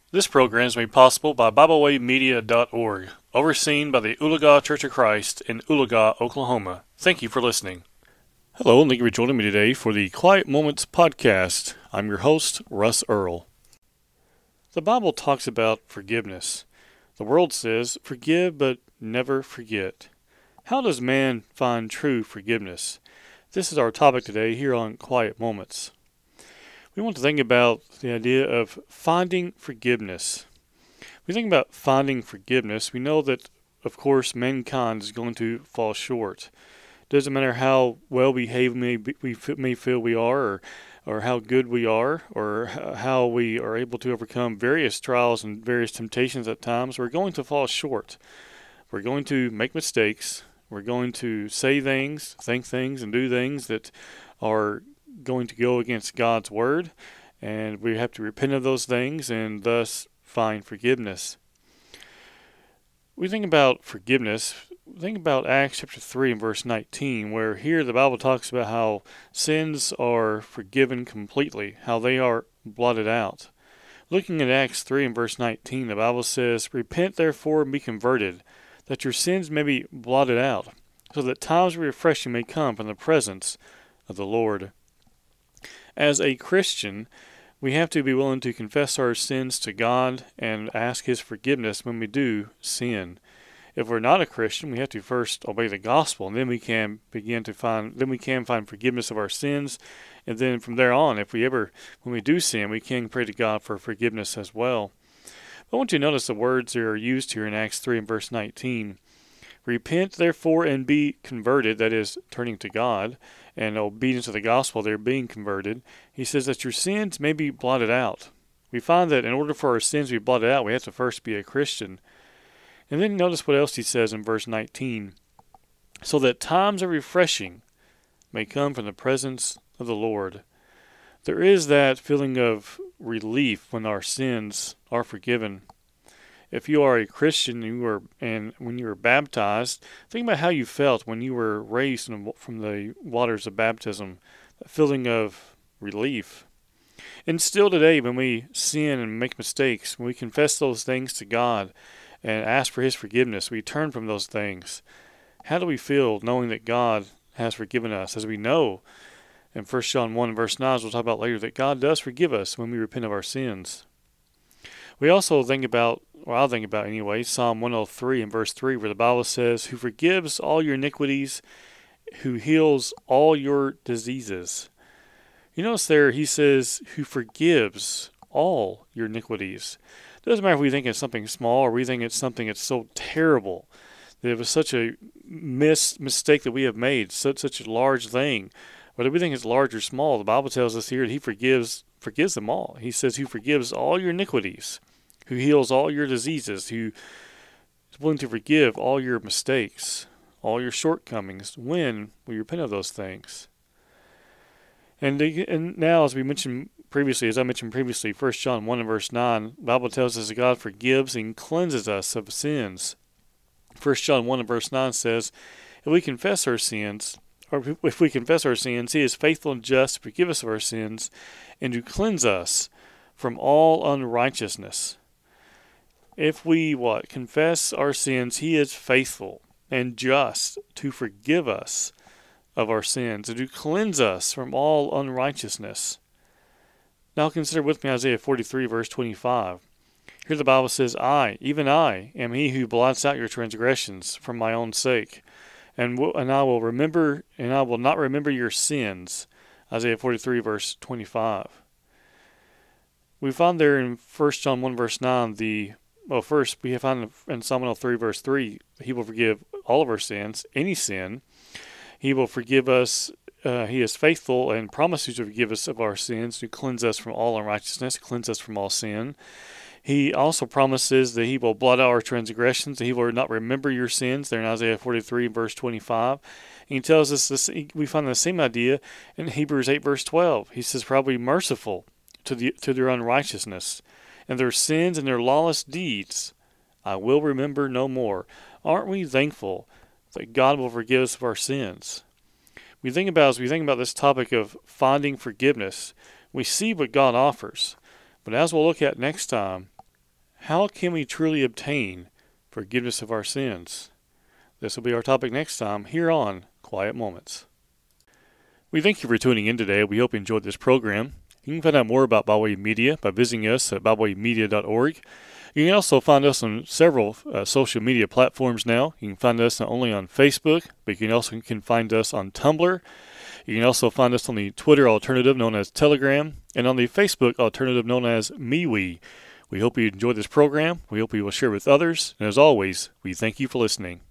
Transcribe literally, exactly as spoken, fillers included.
This program is made possible by Bible Way Media dot org, overseen by the Oologah Church of Christ in Oologah, Oklahoma. Thank you for listening. Hello, and thank you for joining me today for the Quiet Moments podcast. I'm your host, Russ Earl. The Bible talks about forgiveness. The world says, forgive but never forget. How does man find true forgiveness? This is our topic today here on Quiet Moments. We want to think about the idea of finding forgiveness. We think about finding forgiveness. We know that, of course, mankind is going to fall short. It doesn't matter how well behaved we, we may feel we are, or, or how good we are, or how we are able to overcome various trials and various temptations at times. We're going to fall short. We're going to make mistakes. We're going to say things, think things, and do things that are going to go against God's word, and we have to repent of those things and thus find forgiveness. We think about forgiveness, think about Acts chapter three and verse nineteen, where here the Bible talks about how sins are forgiven completely, how they are blotted out. Looking at Acts three and verse nineteen, the Bible says, "Repent therefore and be converted, that your sins may be blotted out, so that times of refreshing may come from the presence of the Lord." As a Christian, we have to be willing to confess our sins to God and ask His forgiveness when we do sin. If we're not a Christian, we have to first obey the gospel, and then we can begin to find, then we can find forgiveness of our sins, and then from there on, if we ever, when we do sin, we can pray to God for forgiveness as well. I want you to notice the words that are used here in Acts three and verse nineteen. Repent therefore and be converted, that is, turning to God, and obedience to the gospel, they're being converted. He says that your sins may be blotted out. We find that in order for our sins to be blotted out, we have to first be a Christian. And then notice what else he says in verse nineteen. So that times of refreshing may come from the presence of the Lord. There is that feeling of relief when our sins are forgiven. If you are a Christian and, you were, and when you were baptized, think about how you felt when you were raised from the waters of baptism, that feeling of relief. And still today, when we sin and make mistakes, when we confess those things to God and ask for His forgiveness, we turn from those things. How do we feel knowing that God has forgiven us? As we know in First John one verse nine, as we'll talk about later, that God does forgive us when we repent of our sins. We also think about, or I'll think about anyway, Psalm one oh three and verse three, where the Bible says, "Who forgives all your iniquities, who heals all your diseases." You notice there, he says, who forgives all your iniquities. It doesn't matter if we think it's something small or we think it's something that's so terrible, that it was such a mis- mistake that we have made, such, such a large thing. Whether we think it's large or small, the Bible tells us here that He forgives forgives them all. He says, who forgives all your iniquities, who heals all your diseases, who is willing to forgive all your mistakes, all your shortcomings, when we repent of those things. And, and now, as we mentioned previously, as I mentioned previously, First John one and verse nine, the Bible tells us that God forgives and cleanses us of sins. First John one and verse nine says, if we confess our sins, or if we confess our sins, He is faithful and just to forgive us of our sins and to cleanse us from all unrighteousness. If we, what? Confess our sins, He is faithful and just to forgive us of our sins and to cleanse us from all unrighteousness. Now consider with me Isaiah forty-three, verse twenty-five. Here the Bible says, I, even I, am He who blots out your transgressions from my own sake. And, w- and I will remember, and I will not remember your sins. Isaiah forty-three, verse twenty-five. We find there in First John one, verse nine, the, well, first we find in Psalm one oh three, verse three, He will forgive all of our sins, any sin. He will forgive us. Uh, he is faithful and promises to forgive us of our sins, to cleanse us from all unrighteousness, cleanse us from all sin. He also promises that He will blot out our transgressions, that He will not remember your sins. There in Isaiah forty-three, verse twenty-five. And He tells us this. We find the same idea in Hebrews eight, verse twelve. He says, "Probably merciful to the to their unrighteousness, and their sins and their lawless deeds, I will remember no more." Aren't we thankful that God will forgive us of our sins? We think about as we think about this topic of finding forgiveness, we see what God offers. But as we'll look at next time, How can we truly obtain forgiveness of our sins? This will be our topic next time here on Quiet Moments. We thank you for tuning in today. We hope you enjoyed this program. You can find out more about Bible Way Media by visiting us at bible way media dot org. You can also find us on several uh, social media platforms now. You can find us not only on Facebook, but you can also can find us on Tumblr. You can also find us on the Twitter alternative known as Telegram, and on the Facebook alternative known as MeWe. We hope you enjoyed this program. We hope you will share with others. And as always, we thank you for listening.